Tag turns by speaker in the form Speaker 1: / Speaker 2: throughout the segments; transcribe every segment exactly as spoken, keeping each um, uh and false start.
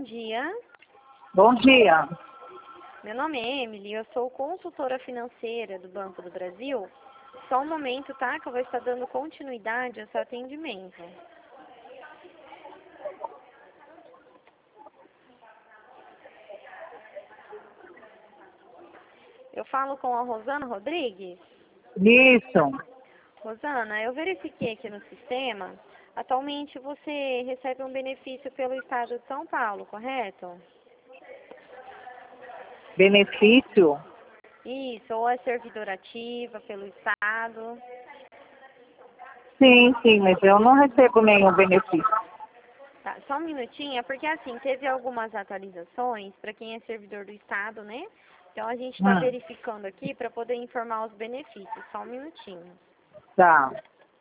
Speaker 1: bom dia.
Speaker 2: Bom dia.
Speaker 1: Meu nome é Emily, eu sou consultora financeira do Banco do Brasil. Só um momento, tá? Que eu vou estar dando continuidade ao seu atendimento. Eu falo com a Rosana Rodrigues.
Speaker 2: Isso.
Speaker 1: Rosana, eu verifiquei aqui no sistema. Atualmente você recebe um benefício pelo Estado de São Paulo, correto?
Speaker 2: Benefício?
Speaker 1: Isso, ou é servidora ativa pelo Estado.
Speaker 2: Sim, sim, mas eu não recebo nenhum benefício.
Speaker 1: Tá, só um minutinho, é porque assim, teve algumas atualizações para quem é servidor do Estado, né? Então a gente está
Speaker 2: Hum,
Speaker 1: verificando aqui para poder informar os benefícios. Só um minutinho.
Speaker 2: tá.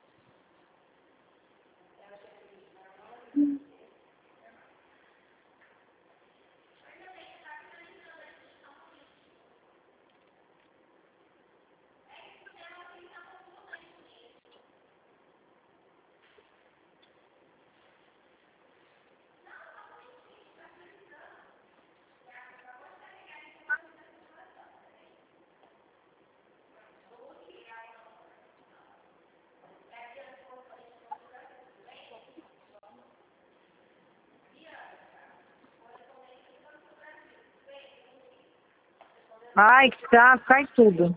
Speaker 2: Ai, tá, cai tudo.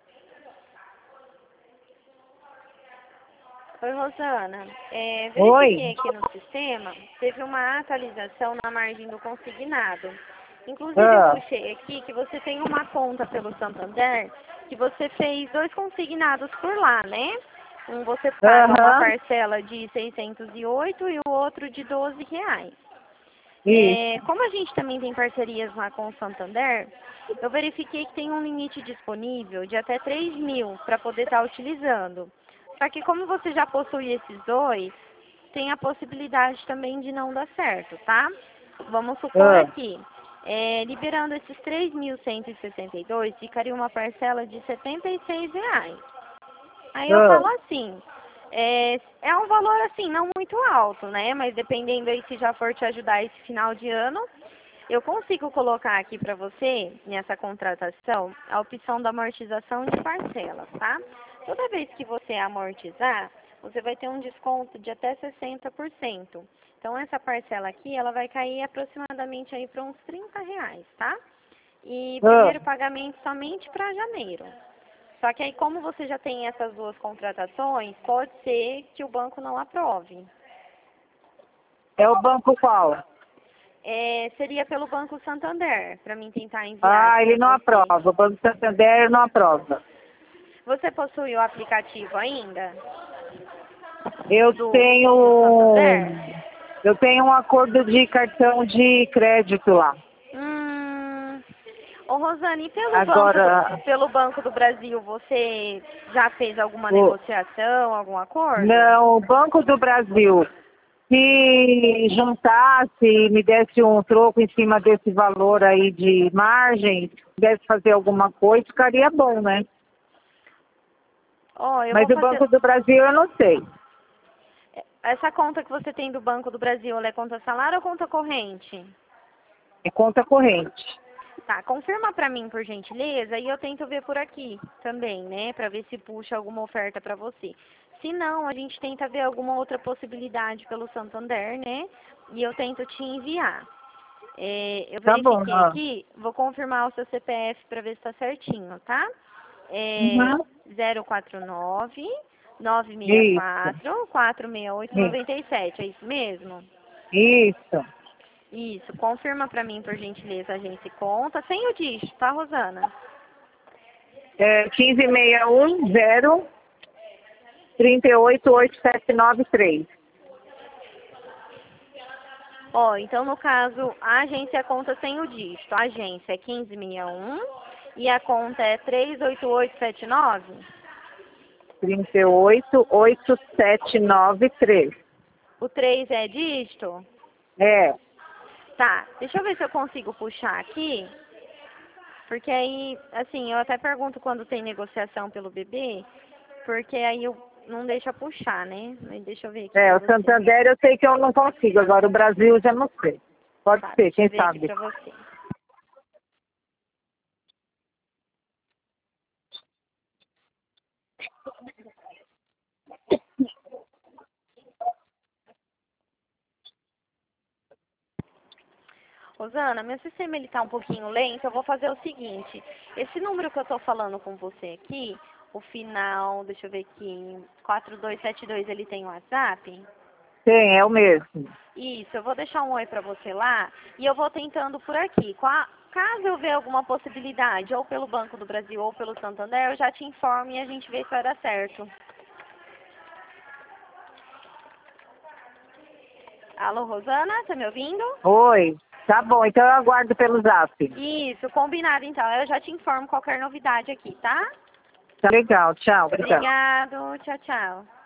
Speaker 1: Oi, Rosana. É,
Speaker 2: Oi?
Speaker 1: verifiquei aqui no sistema, teve uma atualização na margem do consignado. Inclusive eu
Speaker 2: Ah,
Speaker 1: puxei aqui que você tem uma conta pelo Santander, que você fez dois consignados por lá, né? Um você paga uma
Speaker 2: aham,
Speaker 1: parcela de seiscentos e oito e o outro de doze reais. É,
Speaker 2: isso.
Speaker 1: como a gente também tem parcerias lá com o Santander, eu verifiquei que tem um limite disponível de até três mil para poder estar utilizando. Só que como você já possui esses dois, tem a possibilidade também de não dar certo, tá? Vamos supor
Speaker 2: Ah,
Speaker 1: aqui, é, liberando esses três mil cento e sessenta e dois, ficaria uma parcela de setenta e seis reais. Aí eu
Speaker 2: ah,
Speaker 1: falo assim, é, é um valor assim, não muito alto, né? Mas dependendo aí se já for te ajudar esse final de ano, eu consigo colocar aqui para você, nessa contratação, a opção da amortização de parcelas, tá? Toda vez que você amortizar, você vai ter um desconto de até sessenta por cento. Então essa parcela aqui, ela vai cair aproximadamente aí para uns trinta reais, tá? E
Speaker 2: ah.
Speaker 1: primeiro pagamento somente para janeiro. Só que aí, como você já tem essas duas contratações, pode ser que o banco não aprove.
Speaker 2: É o banco qual?
Speaker 1: É, seria pelo Banco Santander, para mim tentar enviar
Speaker 2: Ah,
Speaker 1: aqui
Speaker 2: ele
Speaker 1: para
Speaker 2: não
Speaker 1: você.
Speaker 2: aprova. O Banco Santander não aprova.
Speaker 1: Você possui o aplicativo ainda
Speaker 2: Eu
Speaker 1: do, do
Speaker 2: tenho.
Speaker 1: Santander?
Speaker 2: Eu tenho um acordo de cartão de crédito lá.
Speaker 1: Hum, ô Rosane, e pelo Banco do,
Speaker 2: Agora,
Speaker 1: pelo Banco do Brasil, você já fez alguma
Speaker 2: o,
Speaker 1: negociação, algum acordo?
Speaker 2: não, o Banco do Brasil, se juntasse e me desse um troco em cima desse valor aí de margem, pudesse fazer alguma coisa, ficaria bom, né?
Speaker 1: Ó, eu
Speaker 2: Mas
Speaker 1: vou
Speaker 2: o
Speaker 1: fazer.
Speaker 2: Banco do Brasil eu não sei.
Speaker 1: Essa conta que você tem do Banco do Brasil, ela é conta salário ou conta corrente?
Speaker 2: É conta corrente.
Speaker 1: Tá, confirma pra mim, por gentileza, e eu tento ver por aqui também, né, pra ver se puxa alguma oferta pra você. Se não, a gente tenta ver alguma outra possibilidade pelo Santander, né, e eu tento te enviar. É, eu
Speaker 2: Tá bom,
Speaker 1: verifiquei
Speaker 2: ó.
Speaker 1: aqui, vou confirmar o seu C P F pra ver se tá certinho, tá? É
Speaker 2: Uhum.
Speaker 1: zero quatro nove, nove seis
Speaker 2: Isso,
Speaker 1: quatro, quatro seis oito,
Speaker 2: isso,
Speaker 1: nove sete, é isso mesmo?
Speaker 2: isso.
Speaker 1: Isso, confirma pra mim, por gentileza, a agência e conta, sem o dígito, tá, Rosana?
Speaker 2: É quinze sessenta e um, zero, trinta e oito, oito sete nove três.
Speaker 1: Ó, então no caso, a agência e a conta sem o dígito. A agência é quinze sessenta e um e a conta é três oito oito sete nove.
Speaker 2: trinta e oito, oito sete nove três.
Speaker 1: O três é dígito?
Speaker 2: É,
Speaker 1: Tá, deixa eu ver se eu consigo puxar aqui. Porque aí, assim, eu até pergunto quando tem negociação pelo bebê, porque aí eu não deixa puxar, né? Mas deixa eu ver aqui
Speaker 2: é,
Speaker 1: pra
Speaker 2: o
Speaker 1: você.
Speaker 2: Santander eu sei que eu não consigo, agora o Brasil eu já não sei. Pode
Speaker 1: Tá,
Speaker 2: ser,
Speaker 1: deixa eu
Speaker 2: quem
Speaker 1: ver aqui
Speaker 2: sabe.
Speaker 1: pra você. Rosana, meu sistema ele tá um pouquinho lento, eu vou fazer o seguinte. Esse número que eu tô falando com você aqui, o final, deixa eu ver aqui, quatro dois sete dois, ele tem WhatsApp?
Speaker 2: Tem, é o mesmo.
Speaker 1: Isso, eu vou deixar um oi pra você lá e eu vou tentando por aqui. Qua- Caso eu ver alguma possibilidade, ou pelo Banco do Brasil ou pelo Santander, eu já te informo e a gente vê se vai dar certo. Alô, Rosana, tá me ouvindo?
Speaker 2: Oi. Tá bom, então eu aguardo pelo zap.
Speaker 1: Isso, combinado então. Eu já te informo qualquer novidade aqui, tá?
Speaker 2: Tá legal, tchau. Obrigada.
Speaker 1: Obrigado, tchau, tchau.